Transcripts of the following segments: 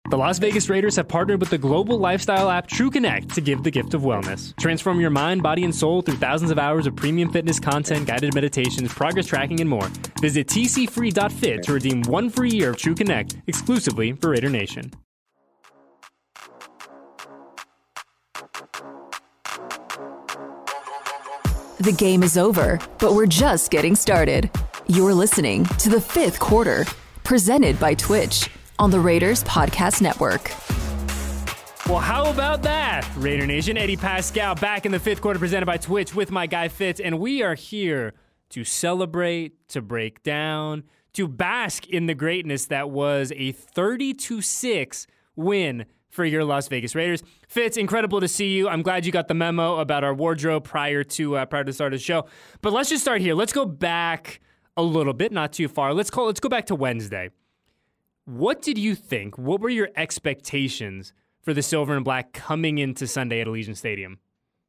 The Las Vegas Raiders have partnered with the global lifestyle app TrueConnect to give the gift of wellness. Transform your mind, body, and soul through thousands of hours of premium fitness content, guided meditations, progress tracking, and more. Visit tcfree.fit to redeem 1 free year of TrueConnect exclusively for Raider Nation. The game is over, but we're just getting started. You're listening to The Fifth Quarter, presented by Twitch on the Raiders Podcast Network. Well, how about that, Raider Nation? Eddie Pascal back in the fifth quarter, presented by Twitch with my guy Fitz, and we are here to celebrate, to break down, to bask in the greatness that was a 30-6 win for your Las Vegas Raiders. Fitz, incredible to see you. I'm glad you got the memo about our wardrobe prior to the start of the show. But let's just start here. Let's go back a little bit, not too far. Let's go back to Wednesday. What did you think? What were your expectations for the Silver and Black coming into Sunday at Allegiant Stadium?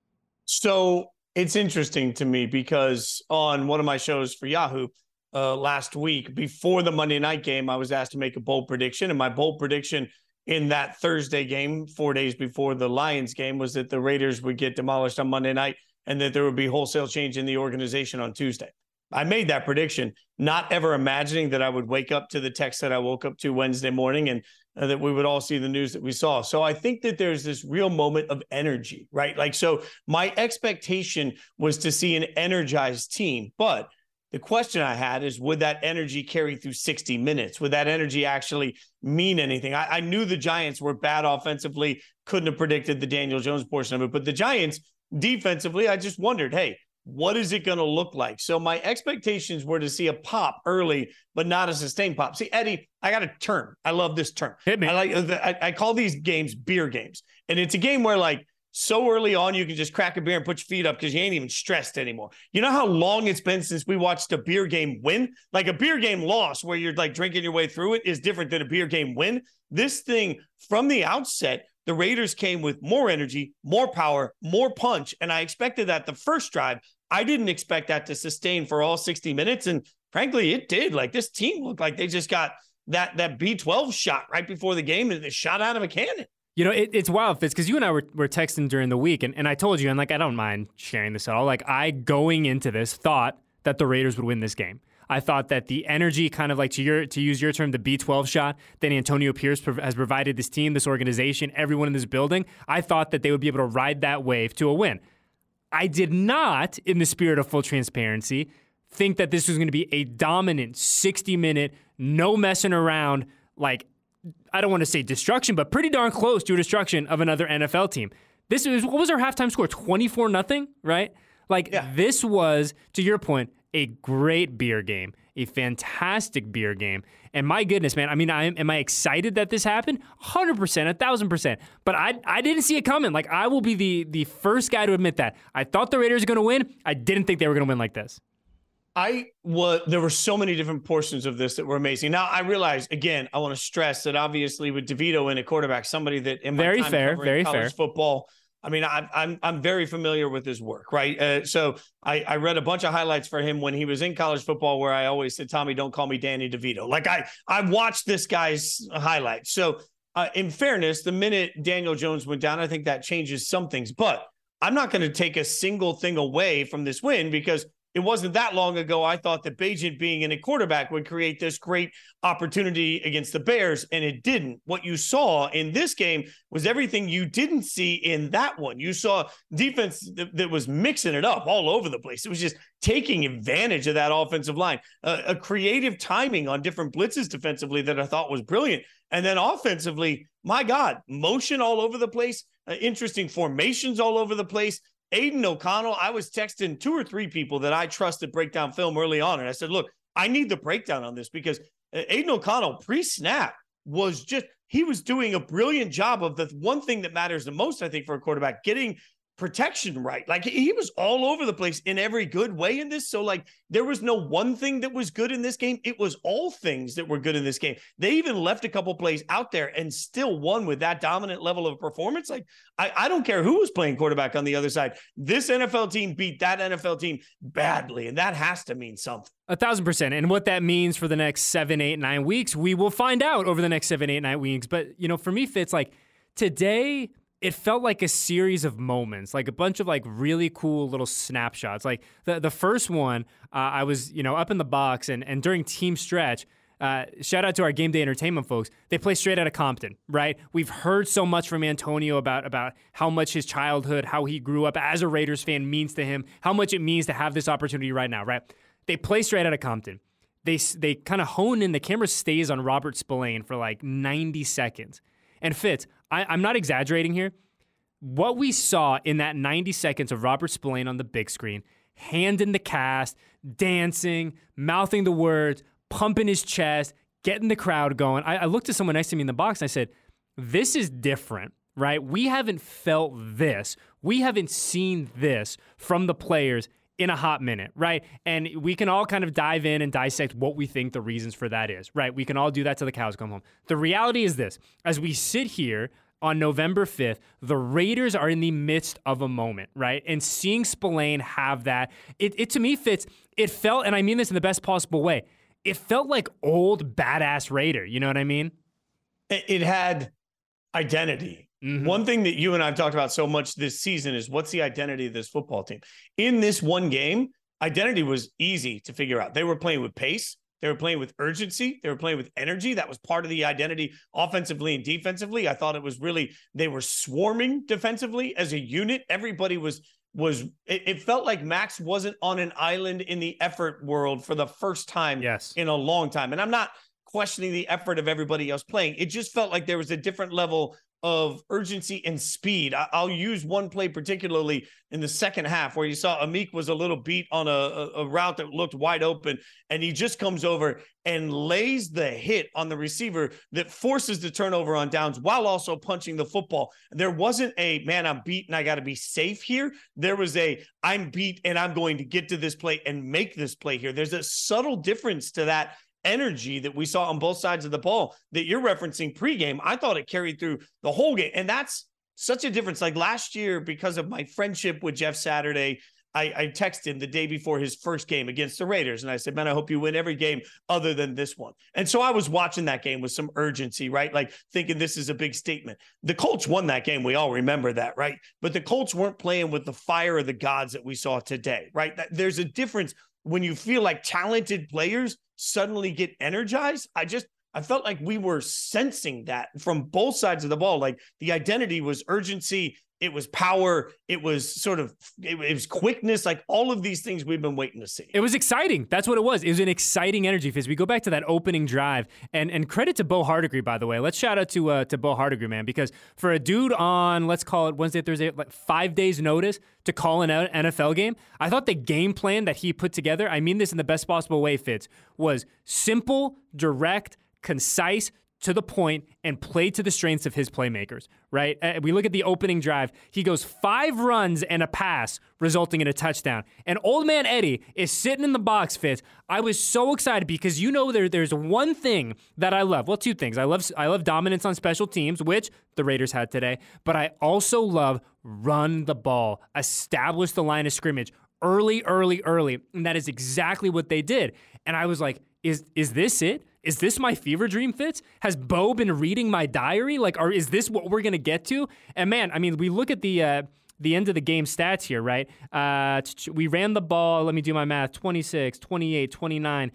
So it's interesting to me because on one of my shows for Yahoo last week, before the Monday night game, I was asked to make a bold prediction. And my bold prediction in that Thursday game, 4 days before the Lions game, was that the Raiders would get demolished on Monday night and that there would be wholesale change in the organization on Tuesday. I made that prediction, not ever imagining that I would wake up to the text that I woke up to Wednesday morning and that we would all see the news that we saw. So I think that there's this real moment of energy, right? Like, so my expectation was to see an energized team, but the question I had is, would that energy carry through 60 minutes? Would that energy actually mean anything? I knew the Giants were bad offensively, couldn't have predicted the Daniel Jones portion of it, but the Giants defensively, I just wondered, hey, what is it going to look like? So my expectations were to see a pop early, but not a sustained pop. See, Eddie, I got a term. I love this term. Hit me. I call these games beer games. And it's a game where, like, so early on, you can just crack a beer and put your feet up because you ain't even stressed anymore. You know how long it's been since we watched a beer game win? Like, a beer game loss where you're like drinking your way through it is different than a beer game win. This thing, from the outset, the Raiders came with more energy, more power, more punch. And I expected that the first drive. I didn't expect that to sustain for all 60 minutes. And frankly, it did. Like, this team looked like they just got that B12 shot right before the game, and they shot out of a cannon. You know, it's wild, Fitz, because you and I were texting during the week, and I told you, and like, I don't mind sharing this at all. Like, I, going into this, thought that the Raiders would win this game. I thought that the energy, kind of like, to use your term, the B12 shot that Antonio Pierce has provided this team, this organization, everyone in this building, I thought that they would be able to ride that wave to a win. I did not, in the spirit of full transparency, think that this was going to be a dominant 60-minute, no messing around, like, I don't want to say destruction, but pretty darn close to a destruction of another NFL team. This was, what was our halftime score? 24-0, right? Like, yeah. This was, to your point, a great beer game, a fantastic beer game. And my goodness, man, I mean, am I excited that this happened? 100%, 1,000%. But I didn't see it coming. Like, I will be the first guy to admit that. I thought the Raiders were going to win. I didn't think they were going to win like this. There were so many different portions of this that were amazing. Now, I realize, again, I want to stress that obviously with DeVito in a quarterback, somebody that in my very time fair, covering very college fair football, I mean, I'm very familiar with his work, right? So I read a bunch of highlights for him when he was in college football, where I always said, Tommy, don't call me Danny DeVito. Like, I watched this guy's highlights. So in fairness, the minute Daniel Jones went down, I think that changes some things. But I'm not going to take a single thing away from this win, because it wasn't that long ago I thought that Bagent being in a quarterback would create this great opportunity against the Bears, and it didn't. What you saw in this game was everything you didn't see in that one. You saw defense that was mixing it up all over the place. It was just taking advantage of that offensive line, a creative timing on different blitzes defensively that I thought was brilliant. And then offensively, my God, motion all over the place, interesting formations all over the place. Aiden O'Connell, I was texting 2 or 3 people that I trusted breakdown film early on. And I said, look, I need the breakdown on this, because Aiden O'Connell pre-snap was he was doing a brilliant job of the one thing that matters the most, I think, for a quarterback, getting protection right. Like he was all over the place in every good way in this. So like there was no one thing that was good in this game. It was all things that were good in this game. They even left a couple plays out there and still won with that dominant level of performance. Like I don't care who was playing quarterback on the other side. This NFL team beat that NFL team badly. And that has to mean something. 1,000%. And what that means for the next 7, 8, 9 weeks, we will find out over the next 7, 8, 9 weeks. But, for me, Fitz, like today, it felt like a series of moments, like a bunch of like really cool little snapshots. Like the first one, I was, up in the box and during team stretch, shout out to our Game Day Entertainment folks. They play straight out of Compton, right? We've heard so much from Antonio about how much his childhood, how he grew up as a Raiders fan means to him, how much it means to have this opportunity right now, right? They play straight out of Compton. They kind of hone in. The camera stays on Robert Spillane for like 90 seconds. And Fitz, I'm not exaggerating here. What we saw in that 90 seconds of Robert Spillane on the big screen, hand in the cast, dancing, mouthing the words, pumping his chest, getting the crowd going. I looked at someone next to me in the box and I said, this is different, right? We haven't felt this. We haven't seen this from the players in a hot minute, right? And we can all kind of dive in and dissect what we think the reasons for that is, right? We can all do that till the cows come home. The reality is this. As we sit here on November 5th, the Raiders are in the midst of a moment, right? And seeing Spillane have that, it to me, Fitz, it felt, and I mean this in the best possible way, it felt like old badass Raider. You know what I mean? It had identity. Mm-hmm. One thing that you and I've talked about so much this season is what's the identity of this football team? In this one game, identity was easy to figure out. They were playing with pace. They were playing with urgency. They were playing with energy. That was part of the identity offensively and defensively. I thought it was really, they were swarming defensively as a unit. Everybody it felt like Max wasn't on an island in the effort world for the first time in a long time. And I'm not questioning the effort of everybody else playing. It just felt like there was a different level of urgency and speed. I'll use one play particularly in the second half where you saw Amik was a little beat on a route that looked wide open, and he just comes over and lays the hit on the receiver that forces the turnover on downs while also punching the football. There wasn't a, man, I'm beat and I got to be safe here. There was a, I'm beat and I'm going to get to this play and make this play here. There's a subtle difference to that energy that we saw on both sides of the ball that you're referencing pregame. I thought it carried through the whole game. And that's such a difference. Like last year, because of my friendship with Jeff Saturday, I texted him the day before his first game against the Raiders. And I said, man, I hope you win every game other than this one. And so I was watching that game with some urgency, right? Like thinking this is a big statement. The Colts won that game. We all remember that, right? But the Colts weren't playing with the fire of the gods that we saw today, right? There's a difference when you feel like talented players suddenly get energized. I felt like we were sensing that from both sides of the ball. Like the identity was urgency. It was power. It was it was quickness, like all of these things we've been waiting to see. It was exciting. That's what it was. It was an exciting energy. As we go back to that opening drive, and credit to Bo Hardigree, by the way. Let's shout out to Bo Hardigree, man, because for a dude on, let's call it Wednesday, Thursday, like 5 days notice to call an NFL game, I thought the game plan that he put together, I mean this in the best possible way, Fitz, was simple, direct, concise, to the point, and play to the strengths of his playmakers, right? We look at the opening drive. He goes 5 runs and a pass, resulting in a touchdown. And old man Eddie is sitting in the box, Fitz. I was so excited because there's one thing that I love. Well, 2 things. I love dominance on special teams, which the Raiders had today, but I also love run the ball, establish the line of scrimmage early, and that is exactly what they did. And I was like, is this it? Is this my fever dream, Fitz? Has Bo been reading my diary? Is this what we're going to get to? And man, I mean, we look at the end of the game stats here, right? We ran the ball, let me do my math, 26, 28, 29,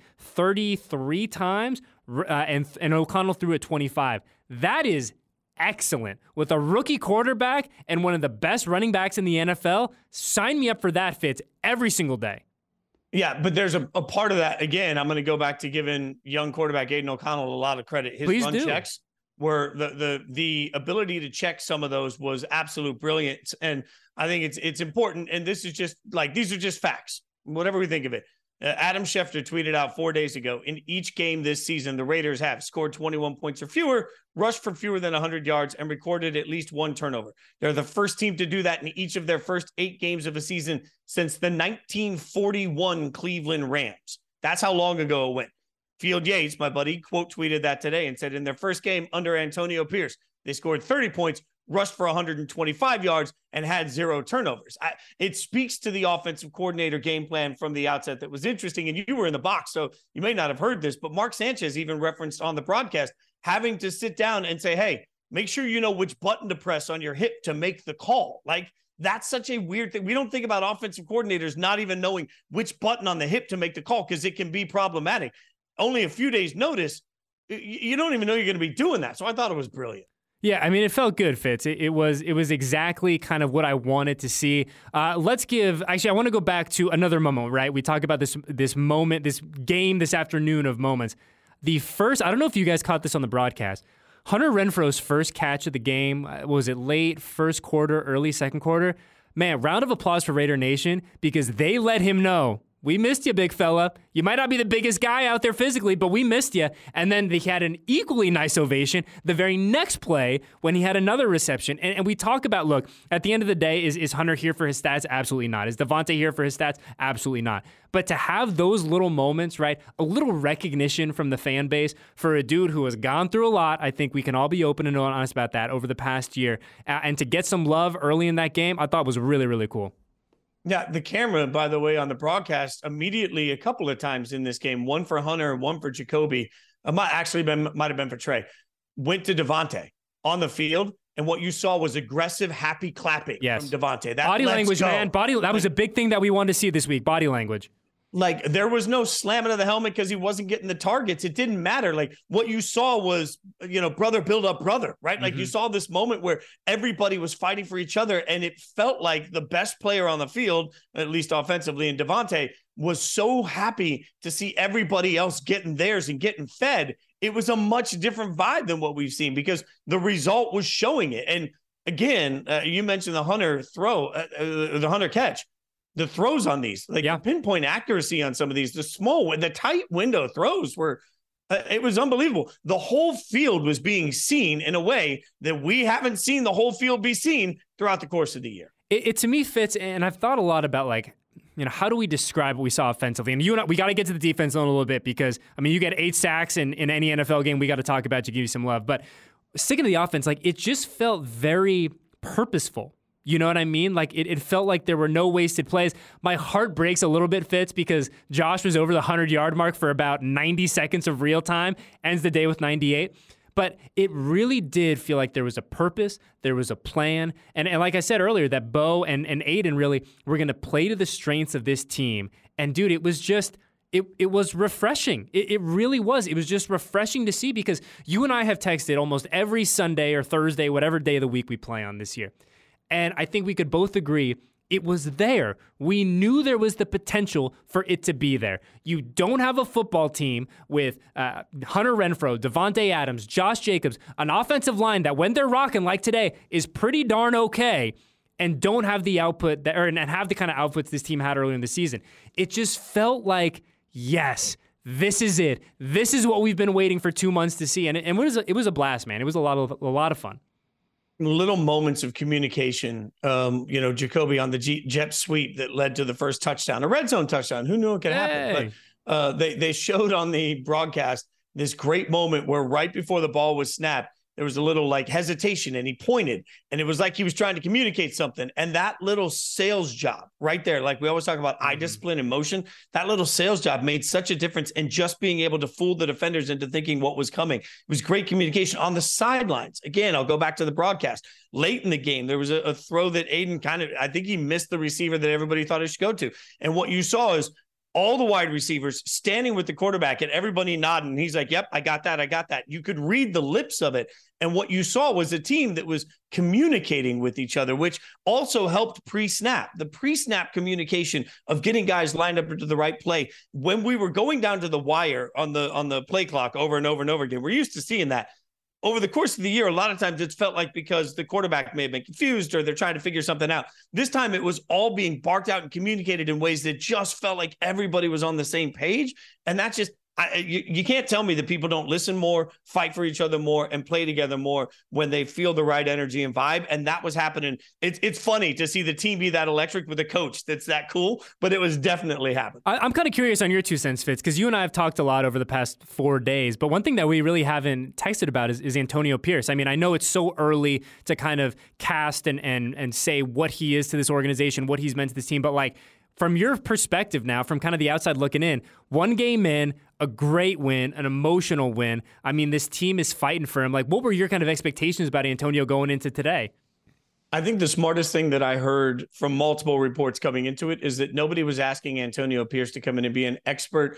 33 times, and O'Connell threw it 25. That is excellent. With a rookie quarterback and one of the best running backs in the NFL, sign me up for that, Fitz, every single day. Yeah, but there's a part of that. Again, I'm going to go back to giving young quarterback Aiden O'Connell a lot of credit. His run checks were the ability to check some of those was absolute brilliance. And I think it's important. And this is just like, these are just facts, whatever we think of it. Adam Schefter tweeted out 4 days ago, in each game this season, the Raiders have scored 21 points or fewer, rushed for fewer than 100 yards, and recorded at least one turnover. They're the first team to do that in each of their first 8 games of a season since the 1941 Cleveland Rams. That's how long ago it went. Field Yates, my buddy, quote tweeted that today and said in their first game under Antonio Pierce, they scored 30 points, rushed for 125 yards, and had 0 turnovers. It speaks to the offensive coordinator game plan from the outset that was interesting, and you were in the box, so you may not have heard this, but Mark Sanchez even referenced on the broadcast having to sit down and say, hey, make sure you know which button to press on your hip to make the call. Like, that's such a weird thing. We don't think about offensive coordinators not even knowing which button on the hip to make the call because it can be problematic. Only a few days' notice, you don't even know you're going to be doing that. So I thought it was brilliant. Yeah, I mean, it felt good, Fitz. It was exactly kind of what I wanted to see. I want to go back to another moment, right? We talk about this moment, this game this afternoon of moments. The first, I don't know if you guys caught this on the broadcast, Hunter Renfro's first catch of the game, was it late first quarter, early second quarter? Man, round of applause for Raider Nation because they let him know, we missed you, big fella. You might not be the biggest guy out there physically, but we missed you. And then they had an equally nice ovation the very next play when he had another reception. And we talk about, look, at the end of the day, is Hunter here for his stats? Absolutely not. Is Davante here for his stats? Absolutely not. But to have those little moments, right, a little recognition from the fan base for a dude who has gone through a lot, I think we can all be open and honest about that over the past year. And to get some love early in that game, I thought was really, really cool. Yeah, the camera, by the way, on the broadcast immediately a couple of times in this game, one for Hunter and one for Jacoby, might have been for Trey, went to Davante on the field. And what you saw was aggressive, happy clapping from Davante. Body language, man. That was a big thing that we wanted to see this week, body language. Like, there was no slamming of the helmet because he wasn't getting the targets. It didn't matter. Like, what you saw was, brother build up brother, right? Like, you saw this moment where everybody was fighting for each other, and it felt like the best player on the field, at least offensively, and Davante was so happy to see everybody else getting theirs and getting fed. It was a much different vibe than what we've seen because the result was showing it. And again, you mentioned the Hunter the Hunter catch. The throws on these, the pinpoint accuracy on some of these, the tight window throws were, it was unbelievable. The whole field was being seen in a way that we haven't seen the whole field be seen throughout the course of the year. It to me fits, and I've thought a lot about how do we describe what we saw offensively? And you and I, we got to get to the defense in a little bit because, you get 8 sacks in any NFL game, we got to talk about to give you some love. But sticking to the offense, it just felt very purposeful. You know what I mean? It felt like there were no wasted plays. My heart breaks a little bit, Fitz, because Josh was over the 100-yard mark for about 90 seconds of real time, ends the day with 98. But it really did feel like there was a purpose, there was a plan. And like I said earlier, that Bo and Aiden really were going to play to the strengths of this team. And, dude, it was just... It was refreshing. It really was. It was just refreshing to see because you and I have texted almost every Sunday or Thursday, whatever day of the week we play on this year. And I think we could both agree it was there. We knew there was the potential for it to be there. You don't have a football team with Hunter Renfrow, Davante Adams, Josh Jacobs, an offensive line that when they're rocking like today is pretty darn okay, and don't have the output and have the kind of outputs this team had earlier in the season. It just felt like, yes, this is it. This is what we've been waiting for 2 months to see. And it was a blast, man. It was a lot of fun. Little moments of communication, Jacoby on the jet sweep that led to the first touchdown, a red zone touchdown. Who knew it could happen? But they showed on the broadcast this great moment where right before the ball was snapped, there was a little hesitation and he pointed and it was like he was trying to communicate something. And that little sales job right there, like we always talk about eye discipline and motion, that little sales job made such a difference in just being able to fool the defenders into thinking what was coming. It was great communication on the sidelines. Again, I'll go back to the broadcast. Late in the game, there was a throw that Aiden I think he missed the receiver that everybody thought he should go to. And what you saw is all the wide receivers standing with the quarterback and everybody nodding. He's like, yep, I got that. You could read the lips of it. And what you saw was a team that was communicating with each other, which also helped pre-snap. The pre-snap communication of getting guys lined up into the right play. When we were going down to the wire on the play clock over and over and over again, we're used to seeing that. over the course of the year, a lot of times it's felt like because the quarterback may have been confused or they're trying to figure something out. This time it was all being barked out and communicated in ways that just felt like everybody was on the same page. And that's just, you can't tell me that people don't listen more, fight for each other more, and play together more when they feel the right energy and vibe. And that was happening. It's funny to see the team be that electric with a coach that's that cool, but it was definitely happening. I'm kind of curious on your 2 cents, Fitz, because you and I have talked a lot over the past 4 days, but one thing that we really haven't texted about is Antonio Pierce. I mean, I know it's so early to kind of cast and say what he is to this organization, what he's meant to this team, but like, from your perspective now, from kind of the outside looking in, 1 game in, a great win, an emotional win. I mean, this team is fighting for him. Like, what were your kind of expectations about Antonio going into today? I think the smartest thing that I heard from multiple reports coming into it is that nobody was asking Antonio Pierce to come in and be an expert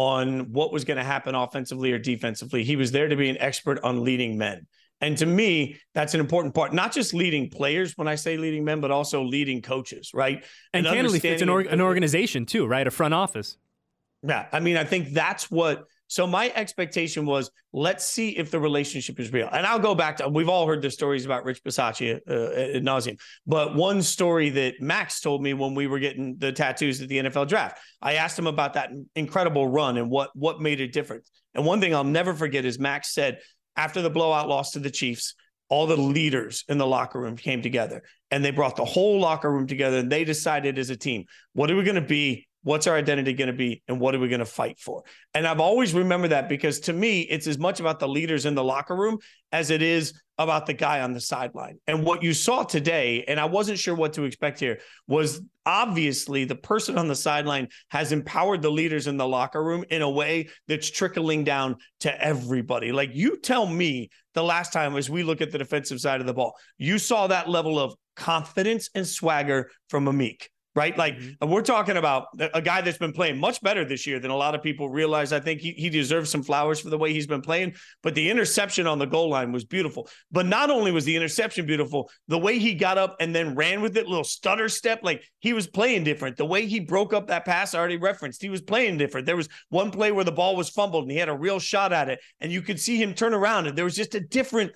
on what was going to happen offensively or defensively. He was there to be an expert on leading men. And to me, that's an important part, not just leading players when I say leading men, but also leading coaches, right? And candidly, it's an organization too, right? A front office. Yeah. I mean, I think that's what, so my expectation was, let's see if the relationship is real. And I'll go back to, we've all heard the stories about Rich Bisaccia ad nauseum, but one story that Max told me when we were getting the tattoos at the NFL draft, I asked him about that incredible run and what made it different. And one thing I'll never forget is Max said, after the blowout loss to the Chiefs, all the leaders in the locker room came together and they brought the whole locker room together and they decided as a team, what are we going to be? What's our identity going to be? And what are we going to fight for? And I've always remembered that because to me, it's as much about the leaders in the locker room as it is about the guy on the sideline. And what you saw today, and I wasn't sure what to expect here, was obviously the person on the sideline has empowered the leaders in the locker room in a way that's trickling down to everybody. Like, you tell me the last time as we look at the defensive side of the ball, you saw that level of confidence and swagger from Amik. Right? Like, we're talking about a guy that's been playing much better this year than a lot of people realize. I think he deserves some flowers for the way he's been playing, but the interception on the goal line was beautiful. But not only was the interception beautiful, the way he got up and then ran with it, little stutter step, like he was playing different. The way he broke up that pass, I already referenced, he was playing different. There was one play where the ball was fumbled and he had a real shot at it, and you could see him turn around, and there was just a different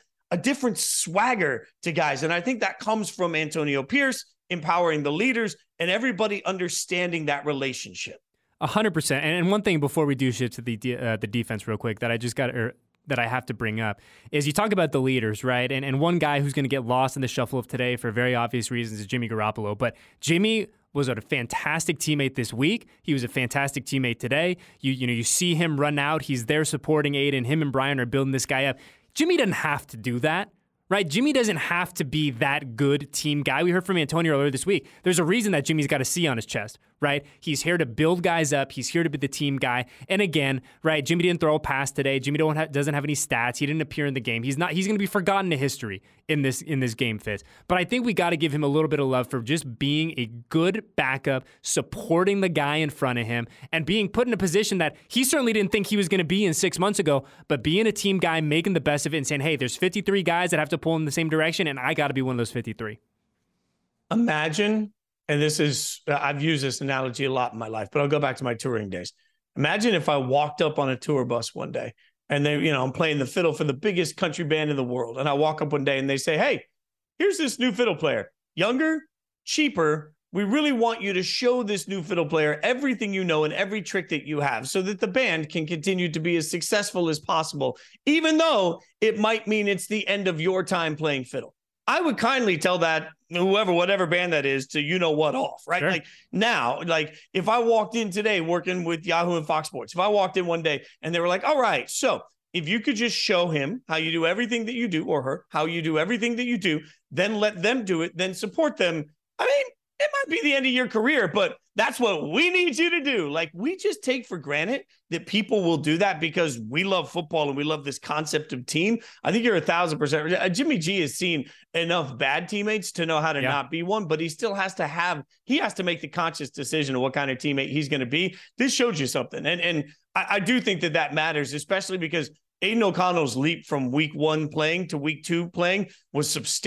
swagger to guys. And I think that comes from Antonio Pierce empowering the leaders and everybody understanding that relationship. 100%. And one thing before we do shift to the defense real quick that I just got that I have to bring up is you talk about the leaders, right? And one guy who's going to get lost in the shuffle of today for very obvious reasons is Jimmy Garoppolo. But Jimmy was a fantastic teammate this week. He was a fantastic teammate today. You see him run out. He's there supporting Aiden. Him and Brian are building this guy up. Jimmy doesn't have to do that. Right? Jimmy doesn't have to be that good team guy. We heard from Antonio earlier this week. There's a reason that Jimmy's got a C on his chest, right? He's here to build guys up. He's here to be the team guy. And again, right, Jimmy didn't throw a pass today. Jimmy doesn't have any stats. He didn't appear in the game. He's going to be forgotten to history in this game, Fitz. But I think we got to give him a little bit of love for just being a good backup, supporting the guy in front of him, and being put in a position that he certainly didn't think he was going to be in 6 months ago, but being a team guy, making the best of it and saying, hey, there's 53 guys that have to pull in the same direction, and I got to be one of those 53. Imagine, and this is, I've used this analogy a lot in my life, but I'll go back to my touring days. Imagine if I walked up on a tour bus one day and I'm playing the fiddle for the biggest country band in the world. And I walk up one day and they say, hey, here's this new fiddle player, younger, cheaper. We really want you to show this new fiddle player everything you know and every trick that you have so that the band can continue to be as successful as possible, even though it might mean it's the end of your time playing fiddle. I would kindly tell that whatever band that is to what off, right? Sure. Like now, like if I walked in today working with Yahoo and Fox Sports, if I walked in one day and they were like, all right, so if you could just show him how you do everything that you do, or her, how you do everything that you do, then let them do it, then support them. I mean, it might be the end of your career, but that's what we need you to do. Like, we just take for granted that people will do that because we love football and we love this concept of team. I think you're 1,000%. Jimmy G has seen enough bad teammates to know how to not be one, but he still has to make the conscious decision of what kind of teammate he's going to be. This shows you something. And I do think that matters, especially because Aiden O'Connell's leap from week 1 playing to week 2 playing was substantial.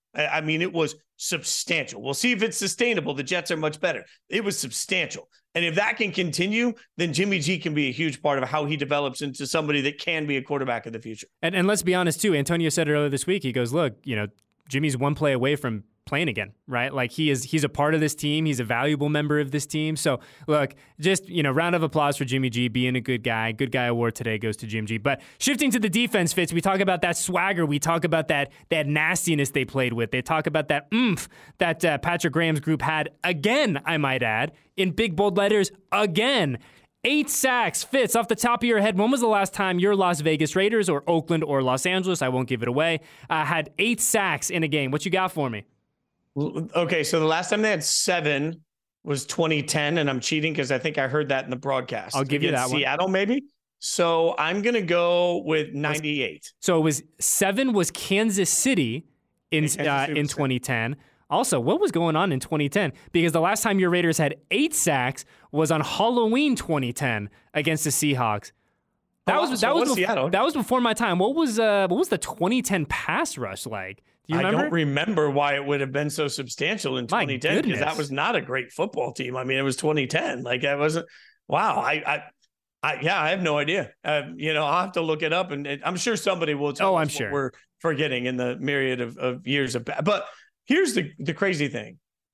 I mean, it was substantial. We'll see if it's sustainable. The Jets are much better. It was substantial. And if that can continue, then Jimmy G can be a huge part of how he develops into somebody that can be a quarterback in the future. And let's be honest, too. Antonio said it earlier this week. He goes, look, Jimmy's one play away from playing again, right? Like he's a part of this team. He's a valuable member of this team. So look, just, round of applause for Jimmy G being a good guy. Good guy award today goes to Jim G. But shifting to the defense, Fitz, we talk about that swagger. We talk about that nastiness they played with. They talk about that oomph that Patrick Graham's group had again, I might add, in big bold letters again. 8 sacks. Fitz, off the top of your head, when was the last time your Las Vegas Raiders or Oakland or Los Angeles, I won't give it away, had 8 sacks in a game? What you got for me? Okay, so the last time they had 7 was 2010, and I'm cheating because I think I heard that in the broadcast. I'll give you that one. Seattle, maybe? So I'm going to go with 98. So it was 7 was Kansas City in 2010. Also, what was going on in 2010? Because the last time your Raiders had 8 sacks was on Halloween 2010 against the Seahawks. That was before my time. What was the 2010 pass rush like? Do you remember? I don't remember why it would have been so substantial in 2010 because that was not a great football team. I mean, it was 2010. Like I wasn't. Wow. I have no idea. I'll have to look it up, and I'm sure somebody will tell us what we're forgetting in the myriad of years of. But here's the crazy thing: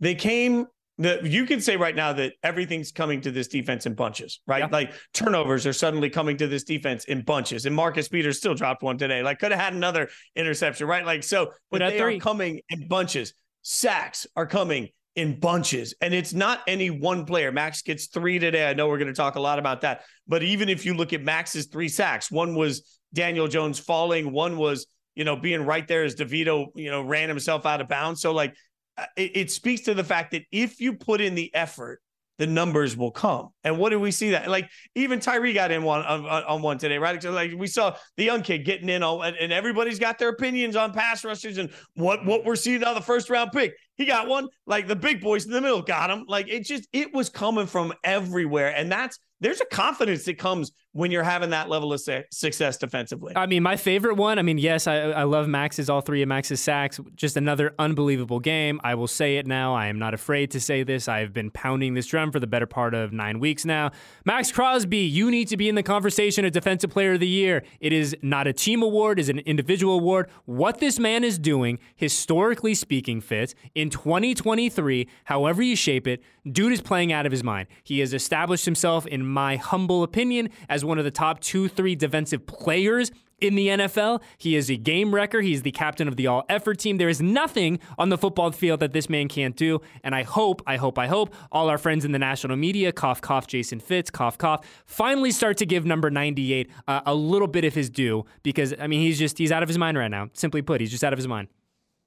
you can say right now that everything's coming to this defense in bunches, right? Yeah. Like turnovers are suddenly coming to this defense in bunches, and Marcus Peters still dropped one today. Like could have had another interception, right? Like so, but they are coming in bunches. Sacks are coming in bunches, and it's not any one player. Max gets 3 today. I know we're going to talk a lot about that, but even if you look at Max's 3 sacks, one was Daniel Jones falling, one was being right there as DeVito ran himself out of bounds. So like. It speaks to the fact that if you put in the effort, the numbers will come. And what do we see that? Like even Tyree got in on one today, right? So like we saw the young kid getting in and everybody's got their opinions on pass rushers and what we're seeing on the first round pick. He got one, like the big boys in the middle got him. Like it was coming from everywhere. And there's a confidence that comes when you're having that level of success defensively. I mean, my favorite one, yes, I love all 3 of Max's sacks. Just another unbelievable game. I will say it now. I am not afraid to say this. I have been pounding this drum for the better part of 9 weeks now. Maxx Crosby, you need to be in the conversation of Defensive Player of the Year. It is not a team award. It is an individual award. What this man is doing, historically speaking, Fitz, in 2023, however you shape it, dude is playing out of his mind. He has established himself, in my humble opinion, as one of the top 2-3 defensive players in the NFL. He is a game wrecker. He's the captain of the all-effort team. There is nothing on the football field that this man can't do. And I hope all our friends in the national media, cough, cough, Jason Fitz, cough, cough, finally start to give number 98 a little bit of his due because, he's out of his mind right now. Simply put, he's just out of his mind.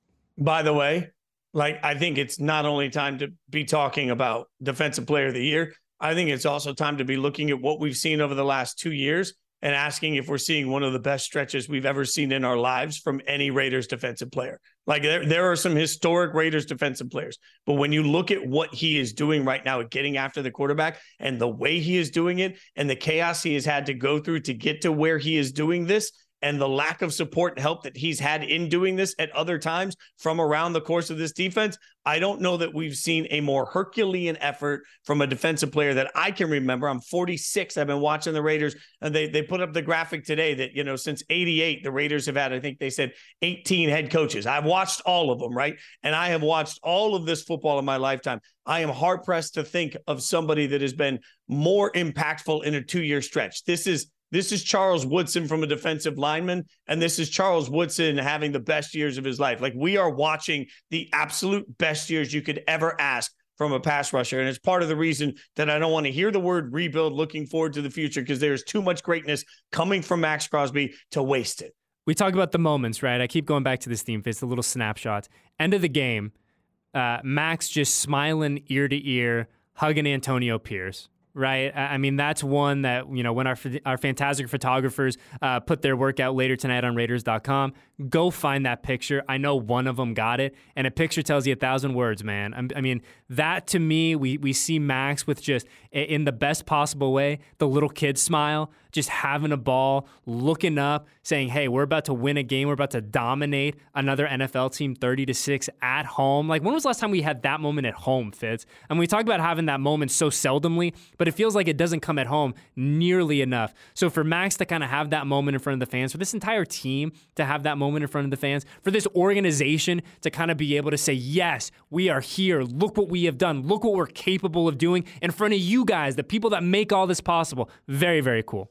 By the way, I think it's not only time to be talking about Defensive Player of the Year, I think it's also time to be looking at what we've seen over the last 2 years and asking if we're seeing one of the best stretches we've ever seen in our lives from any Raiders defensive player. Like there are some historic Raiders defensive players, but when you look at what he is doing right now at getting after the quarterback and the way he is doing it and the chaos he has had to go through to get to where he is doing this, and the lack of support and help that he's had in doing this at other times from around the course of this defense, I don't know that we've seen a more Herculean effort from a defensive player that I can remember. I'm 46. I've been watching the Raiders, and they put up the graphic today that, since 88, the Raiders have had, I think they said 18 head coaches. I've watched all of them, right? And I have watched all of this football in my lifetime. I am hard-pressed to think of somebody that has been more impactful in a 2-year stretch. This is Charles Woodson from a defensive lineman, and this is Charles Woodson having the best years of his life. Like we are watching the absolute best years you could ever ask from a pass rusher. And it's part of the reason that I don't want to hear the word rebuild looking forward to the future because there's too much greatness coming from Maxx Crosby to waste it. We talk about the moments, right? I keep going back to this theme. It's the little snapshots. End of the game, Max just smiling ear to ear, hugging Antonio Pierce. Right. That's one that, when our fantastic photographers put their work out later tonight on Raiders.com, go find that picture. I know one of them got it. And a picture tells you 1,000 words, man. That to me, we see Max with just, in the best possible way, the little kid smile, just having a ball, looking up, saying, hey, we're about to win a game. We're about to dominate another NFL team 30-6 at home. Like, when was the last time we had that moment at home, Fitz? And we talk about having that moment so seldomly, but it feels like it doesn't come at home nearly enough. So for Max to kind of have that moment in front of the fans, for this entire team to have that moment in front of the fans, for this organization to kind of be able to say, yes, we are here. Look what we have done. Look what we're capable of doing in front of you guys, the people that make all this possible. Very, very cool.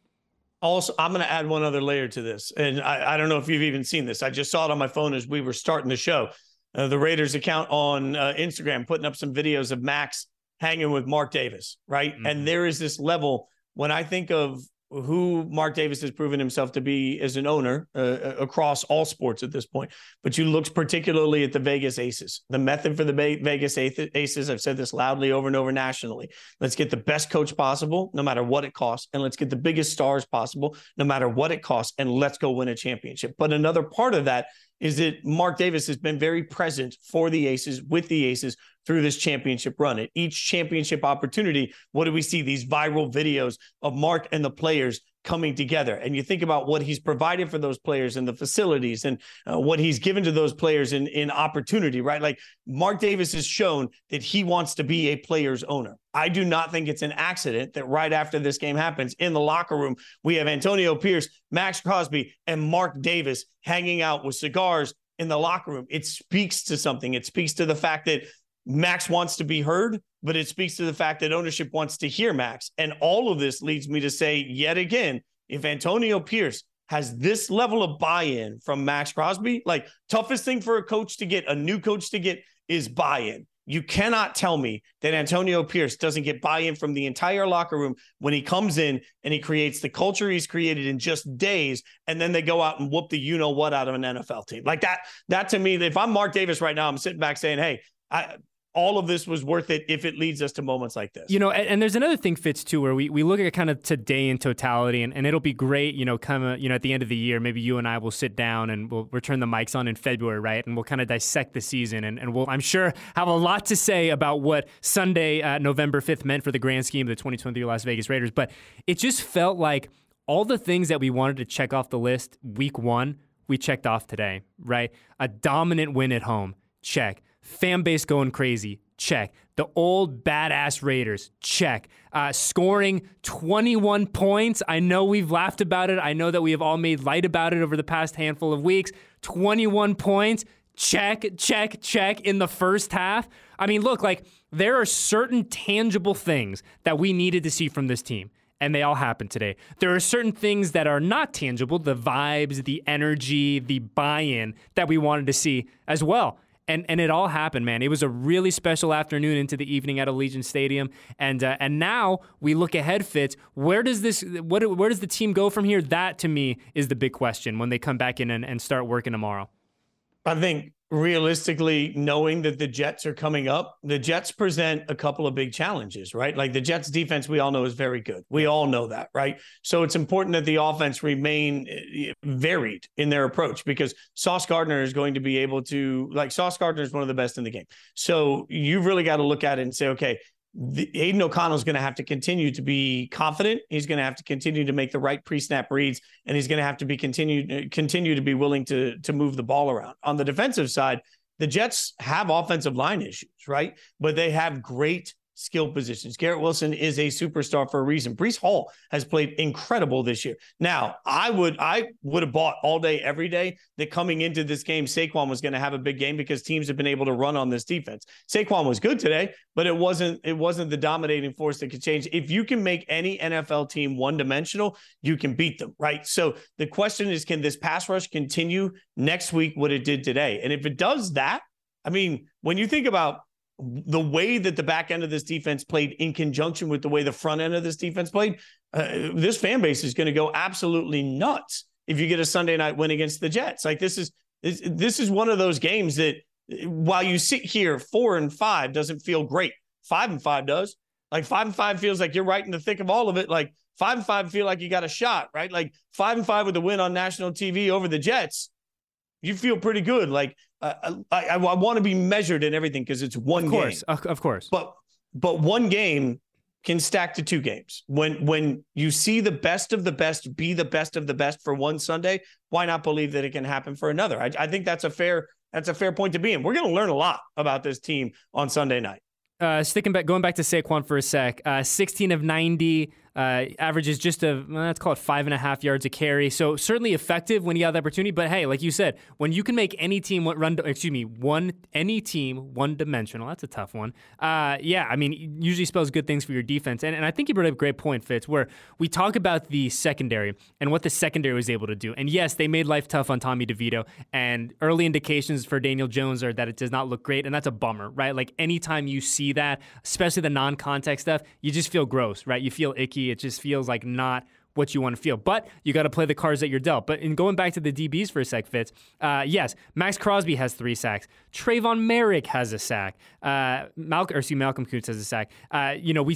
Also, I'm going to add one other layer to this. And I don't know if you've even seen this. I just saw it on my phone as we were starting the show. The Raiders account on Instagram putting up some videos of Max hanging with Mark Davis, right? Mm-hmm. And there is this level, when I think of who Mark Davis has proven himself to be as an owner across all sports at this point, but you look particularly at the Vegas Aces, the method for the Vegas Aces. I've said this loudly over and over nationally. Let's get the best coach possible, no matter what it costs. And let's get the biggest stars possible, no matter what it costs. And let's go win a championship. But another part of that is that Mark Davis has been very present for the Aces, with the Aces, through this championship run. At each championship opportunity, what do we see? These viral videos of Mark and the players coming together. And you think about what he's provided for those players and the facilities and what he's given to those players in opportunity, right? Like, Mark Davis has shown that he wants to be a player's owner. I do not think it's an accident that right after this game happens, in the locker room, we have Antonio Pierce, Max Crosby, and Mark Davis hanging out with cigars in the locker room. It speaks to something. It speaks to the fact that Max wants to be heard, but it speaks to the fact that ownership wants to hear Max. And all of this leads me to say, yet again, if Antonio Pierce has this level of buy-in from Max Crosby, like, toughest thing for a coach to get, a new coach to get, is buy-in. You cannot tell me that Antonio Pierce doesn't get buy-in from the entire locker room when he comes in and he creates the culture he's created in just days, and then they go out and whoop the you-know-what out of an NFL team. Like, that to me, if I'm Mark Davis right now, I'm sitting back saying, hey, all of this was worth it if it leads us to moments like this. And there's another thing, Fitz, too, where we look at kind of today in totality, and it'll be great, kind of, at the end of the year, maybe you and I will sit down and we'll return the mics on in February, right? And we'll kind of dissect the season, and we'll, I'm sure, have a lot to say about what Sunday, November 5th meant for the grand scheme of the 2023 Las Vegas Raiders. But it just felt like all the things that we wanted to check off the list week one, we checked off today, right? A dominant win at home, check. Fan base going crazy, check. The old badass Raiders, check. Scoring 21 points. I know we've laughed about it. I know that we have all made light about it over the past handful of weeks. 21 points, check in the first half. I mean, look, like, there are certain tangible things that we needed to see from this team, and they all happened today. There are certain things that are not tangible, the vibes, the energy, the buy-in that we wanted to see as well. And it all happened, man. It was a really special afternoon into the evening at Allegiant Stadium, and now we look ahead, Fitz. Where does the team go from here? That, to me, is the big question when they come back in and start working tomorrow. I think realistically, knowing that the Jets are coming up, the Jets present a couple of big challenges, right? Like, the Jets defense, we all know, is very good. We all know that, right? So it's important that the offense remain varied in their approach, because Sauce Gardner is going to be able to, like, Sauce Gardner is one of the best in the game. So you've really got to look at it and say, okay, Aiden O'Connell is going to have to continue to be confident. He's going to have to continue to make the right pre-snap reads, and he's going to have to be continue to be willing to move the ball around. On the defensive side, the Jets have offensive line issues, right? But they have great skill positions. Garrett Wilson is a superstar for a reason. Breece Hall has played incredible this year. Now, I would have bought all day, every day, that coming into this game, Saquon was going to have a big game, because teams have been able to run on this defense. Saquon was good today, but it wasn't the dominating force that could change. If you can make any NFL team one-dimensional, you can beat them, right? So the question is, can this pass rush continue next week what it did today? And if it does that, I mean, when you think about the way that the back end of this defense played in conjunction with the way the front end of this defense played, this fan base is going to go absolutely nuts if you get a Sunday night win against the Jets. Like, this is one of those games that, while you sit here 4-5 doesn't feel great, 5-5 does. Like, 5-5 feels like you're right in the thick of all of it. Like, 5-5 feel like you got a shot, right? Like, 5-5 with the win on national TV over the Jets, you feel pretty good. Like, I want to be measured in everything, because it's one game. Of course. But one game can stack to 2 games. When you see the best of the best be the best of the best for one Sunday, why not believe that it can happen for another? I think that's a fair point to be in. We're going to learn a lot about this team on Sunday night. Going back to Saquon for a sec, 16 of 90, averages just let's call it 5.5 yards a carry. So certainly effective when he got the opportunity. But hey, like you said, when you can make any team any team one-dimensional, that's a tough one. Usually spells good things for your defense. And I think you brought up a great point, Fitz, where we talk about the secondary and what the secondary was able to do. And yes, they made life tough on Tommy DeVito. And early indications for Daniel Jones are that it does not look great. And that's a bummer, right? Like anytime you see that, especially the non-contact stuff, you just feel gross, right? You feel icky. It just feels like not what you want to feel. But you got to play the cards that you're dealt. But in going back to the DBs for a sec, Fitz, yes, Max Crosby has 3 sacks. Trayvon Merrick has a sack. Malcolm Kuntz has a sack. We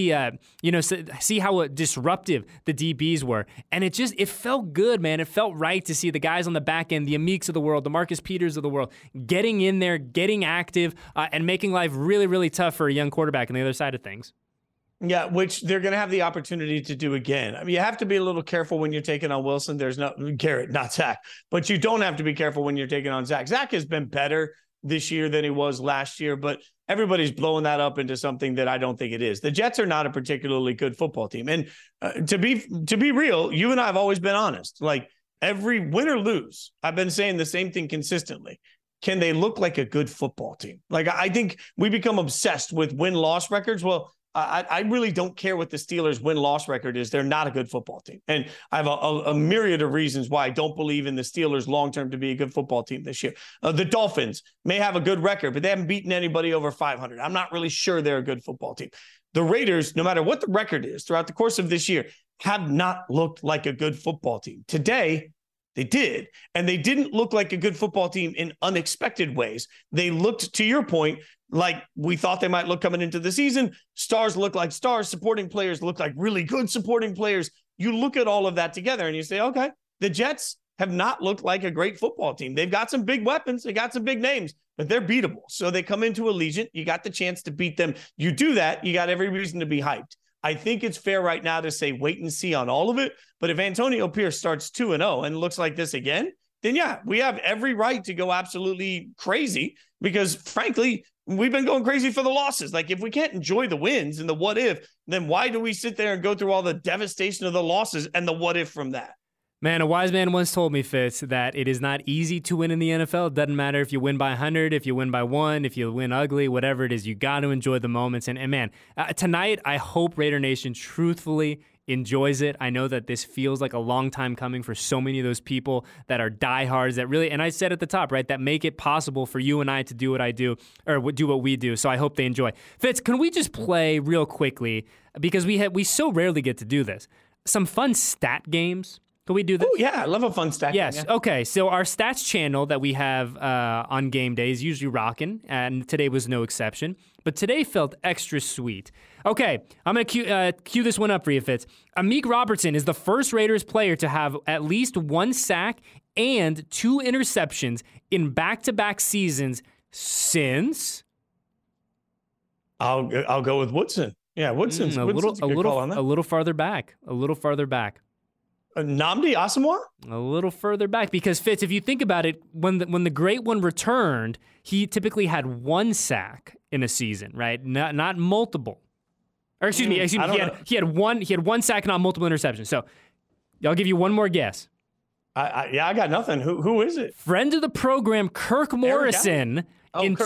see see how disruptive the DBs were. And it felt good, man. It felt right to see the guys on the back end, the Amiques of the world, the Marcus Peters of the world, getting in there, getting active, and making life really, really tough for a young quarterback on the other side of things. Yeah, which they're going to have the opportunity to do again. I mean, you have to be a little careful when you're taking on Wilson. There's no Garrett, not Zach, but you don't have to be careful when you're taking on Zach. Zach has been better this year than he was last year, but everybody's blowing that up into something that I don't think it is. The Jets are not a particularly good football team. And to be real, you and I have always been honest. Like every win or lose, I've been saying the same thing consistently. Can they look like a good football team? Like I think we become obsessed with win-loss records. Well, I really don't care what the Steelers' win-loss record is. They're not a good football team. And I have a myriad of reasons why I don't believe in the Steelers long-term to be a good football team this year. The Dolphins may have a good record, but they haven't beaten anybody over 500. I'm not really sure they're a good football team. The Raiders, no matter what the record is throughout the course of this year, have not looked like a good football team. Today, they did. And they didn't look like a good football team in unexpected ways. They looked, to your point, like we thought they might look coming into the season. Stars look like stars. Supporting players look like really good supporting players. You look at all of that together and you say, okay, the Jets have not looked like a great football team. They've got some big weapons. They got some big names, but they're beatable. So they come into Allegiant. You got the chance to beat them. You do that, you got every reason to be hyped. I think it's fair right now to say wait and see on all of it. But if Antonio Pierce starts 2-0 and looks like this again, then yeah, we have every right to go absolutely crazy because frankly, we've been going crazy for the losses. Like if we can't enjoy the wins and the what if, then why do we sit there and go through all the devastation of the losses and the what if from that? Man, a wise man once told me, Fitz, that it is not easy to win in the NFL. It doesn't matter if you win by 100, if you win by 1, if you win ugly, whatever it is. You got to enjoy the moments. And man, tonight, I hope Raider Nation truthfully enjoys it. I know that this feels like a long time coming for so many of those people that are diehards that really, and I said at the top, right, that make it possible for you and I to do what I do or do what we do. So I hope they enjoy. Fitz, can we just play real quickly, because we so rarely get to do this, some fun stat games? Can we do this? Oh, yeah. I love a fun stat. Yes. Game, yeah. Okay. So our stats channel that we have on game day is usually rocking, and today was no exception. But today felt extra sweet. Okay. I'm going to cue this one up for you, Fitz. Amik Robertson is the first Raiders player to have at least 1 sack and 2 interceptions in back-to-back seasons since... I'll go with Woodson. Yeah, Woodson's a little farther back. Nnamdi Asomugha? A little further back, because Fitz, if you think about it, when the great one returned, he typically had 1 sack in a season, right? Not multiple. Or excuse me, he had one sack, not multiple interceptions. So I'll give you one more guess. I got nothing. Who is it? Friend of the program, Kirk Morrison, in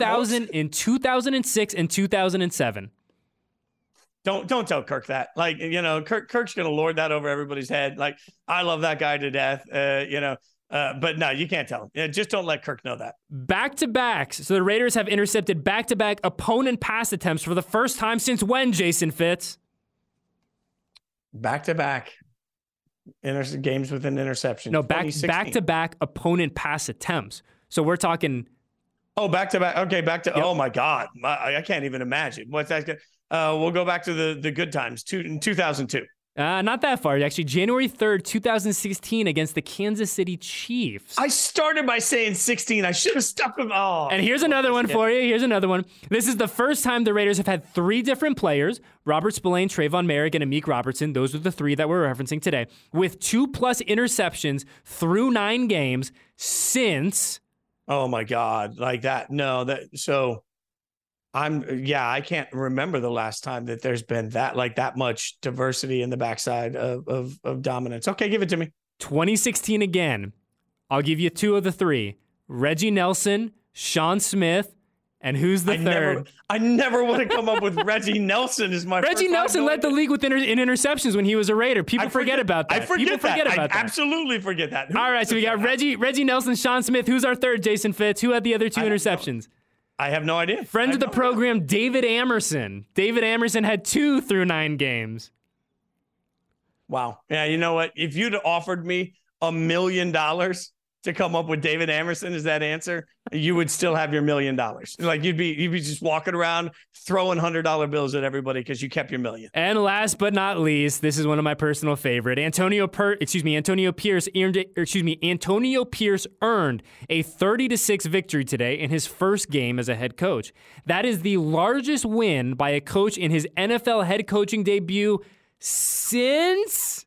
2006 and 2007. Don't tell Kirk that. Like, Kirk's going to lord that over everybody's head. Like, I love that guy to death, but no, you can't tell him. Yeah, just don't let Kirk know that. Back-to-backs. So the Raiders have intercepted back-to-back opponent pass attempts for the first time since when, Jason Fitz? Back-to-back games with an interception. No, back-to-back opponent pass attempts. So we're talking... Oh, back-to-back. Okay, Yep. Oh, my God. I can't even imagine. What's that? We'll go back to the good times, in 2002. Not that far. Actually, January 3rd, 2016 against the Kansas City Chiefs. I started by saying 16. I should have stuck with, And here's another one for you. Here's another one. This is the first time the Raiders have had 3 different players, Robert Spillane, Trayvon Merrick, and Amik Robertson. Those are the 3 that we're referencing today, with 2+ interceptions through 9 games since... Oh, my God. Like that. No, I can't remember the last time that there's been that much diversity in the backside of dominance. Okay, give it to me. 2016 again. I'll give you 2 of the 3. Reggie Nelson, Sean Smith, and who's the third? I never would have come up with Reggie Nelson as my Reggie Nelson led the league with in interceptions when he was a Raider. People forget about that. I absolutely forget that. All right, so we got Reggie Nelson, Sean Smith. Who's our third, Jason Fitz? Who had the other 2 interceptions? I have no idea. Friend of the program, David Amerson. David Amerson had 2 through 9 games. Wow. Yeah, you know what? If you'd offered me $1 million to come up with David Amerson as that answer, you would still have your $1 million. Like you'd be just walking around throwing $100 bills at everybody because you kept your million. And last but not least, this is one of my personal favorite. Antonio Pierce earned a 30-6 victory today in his first game as a head coach. That is the largest win by a coach in his NFL head coaching debut since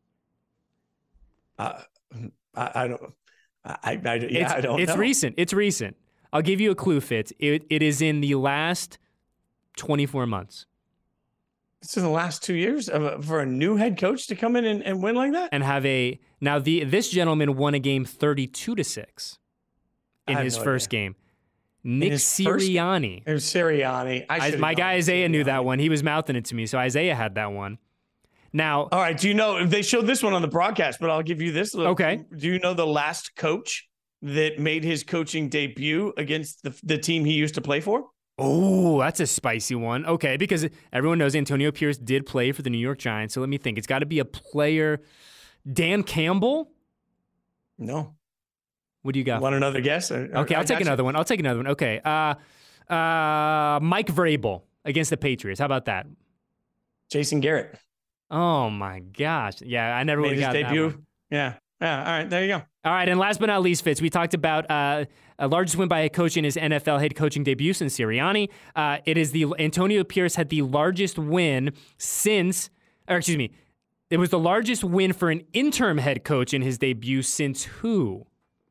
I don't know. It's recent. It's recent. I'll give you a clue, Fitz. It is in the last 24 months. It's in the last 2 years for a new head coach to come in and win like that? And have this gentleman won a game 32-6 in his first game. Nick Sirianni. It was Sirianni. My guy Isaiah knew that one. He was mouthing it to me, so Isaiah had that one. Now, all right. Do you know they showed this one on the broadcast? But I'll give you this. Okay. Do you know the last coach that made his coaching debut against the team he used to play for? Oh, that's a spicy one. Okay, because everyone knows Antonio Pierce did play for the New York Giants. So let me think. It's got to be a player. Dan Campbell? No. What do you got? Want another guess? Okay, I'll take another one. Okay. Mike Vrabel against the Patriots. How about that? Jason Garrett. Oh, my gosh. Yeah, I never would have got that one. Yeah. All right, there you go. All right, and last but not least, Fitz, we talked about a largest win by a coach in his NFL head coaching debut since Sirianni. Antonio Pierce had the largest win it was the largest win for an interim head coach in his debut since who?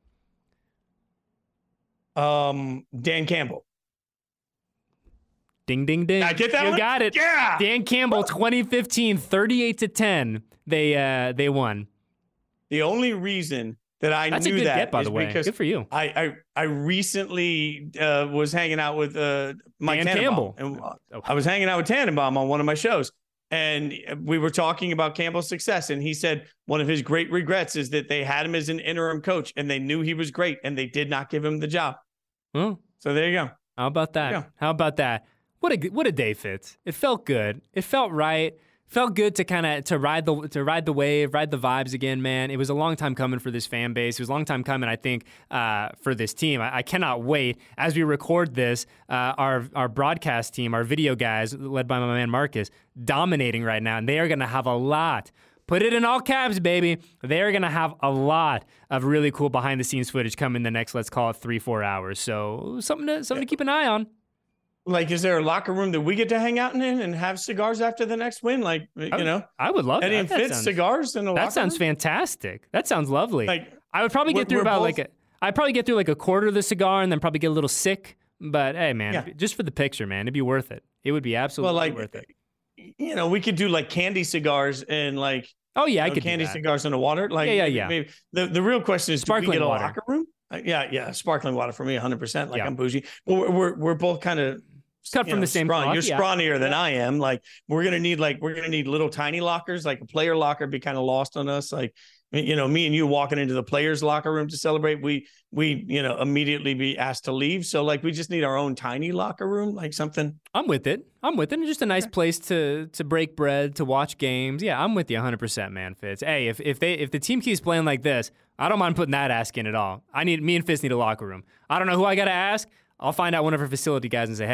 Dan Campbell. Ding, ding, ding. I get that one? You got it. Yeah. Dan Campbell, 2015, 38-10. They won. The only reason that I That's knew a good that get, by is the way. because Good for you. I recently was hanging out with Mike Dan Tannenbaum. Campbell. And I was hanging out with Tannenbaum on one of my shows. And we were talking about Campbell's success. And he said one of his great regrets is that they had him as an interim coach and they knew he was great and they did not give him the job. Oh. So there you go. How about that? What a day, Fitz. It felt good. It felt right. Felt good to ride the wave, ride the vibes again, man. It was a long time coming for this fan base. It was a long time coming, I think, for this team. I cannot wait. As we record this, our broadcast team, our video guys, led by my man Marcus, dominating right now, and they are going to have a lot. Put it in all caps, baby. They are going to have a lot of really cool behind-the-scenes footage coming the next, let's call it 3-4 hours. So something to keep an eye on. Like, is there a locker room that we get to hang out in and have cigars after the next win? Like, I would love Eddie that. and Fitz cigars in the locker room? That sounds fantastic. That sounds lovely. Like, I would probably get through I'd probably get through like a quarter of the cigar and then probably get a little sick. But hey, man, just for the picture, man, it'd be worth it. It would be absolutely worth it. You know, we could do like candy cigars and like, I could candy do that. cigars in the water. Like, yeah. Maybe the real question is, sparkling do we get a water. locker room? Yeah, sparkling water for me, 100%. Like, I'm bougie, but we're both kind of cut from the same cloth. You're scrawnier than I am. Like, we're gonna need little tiny lockers. Like a player locker be kind of lost on us. Like, me and you walking into the players' locker room to celebrate, we immediately be asked to leave. So like, we just need our own tiny locker room, like something. I'm with it. Just a nice place to break bread, to watch games. Yeah, I'm with you 100%, man, Fitz. Hey, if the team keeps playing like this, I don't mind putting that ask in at all. Me and Fitz need a locker room. I don't know who I got to ask. I'll find out one of our facility guys and say, hey,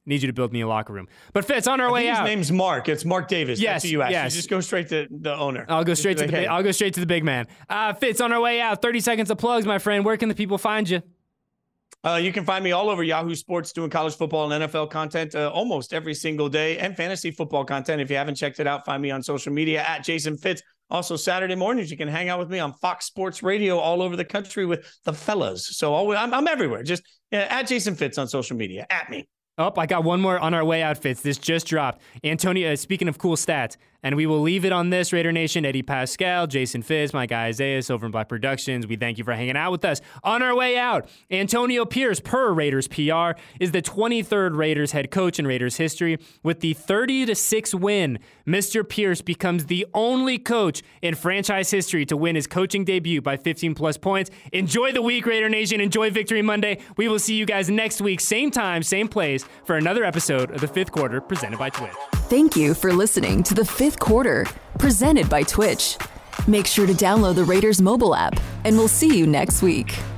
Need you to build me a locker room. But Fitz, on our way out. His name's Mark. It's Mark Davis. Yes, that's who you asked. yes. You just go straight to the owner. I'll go straight to the big man. Fitz, on our way out. 30 seconds of plugs, my friend. Where can the people find you? You can find me all over Yahoo Sports doing college football and NFL content almost every single day, and fantasy football content. If you haven't checked it out, find me on social media at Jason Fitz. Also, Saturday mornings, you can hang out with me on Fox Sports Radio all over the country with the fellas. So I'm everywhere. Just at Jason Fitz on social media, at me. Oh, I got one more on our way out, Fitz. This just dropped. Antonio, speaking of cool stats, and we will leave it on this, Raider Nation. Eddie Pascal, Jason Fitz, my guy Isaiah, Silver and Black Productions. We thank you for hanging out with us. On our way out, Antonio Pierce, per Raiders PR, is the 23rd Raiders head coach in Raiders history. With the 30-6 win, Mr. Pierce becomes the only coach in franchise history to win his coaching debut by 15-plus points. Enjoy the week, Raider Nation. Enjoy Victory Monday. We will see you guys next week, same time, same place, for another episode of The Fifth Quarter, presented by Twitch. Thank you for listening to The Fifth Quarter, presented by Twitch. Make sure to download the Raiders mobile app, and we'll see you next week.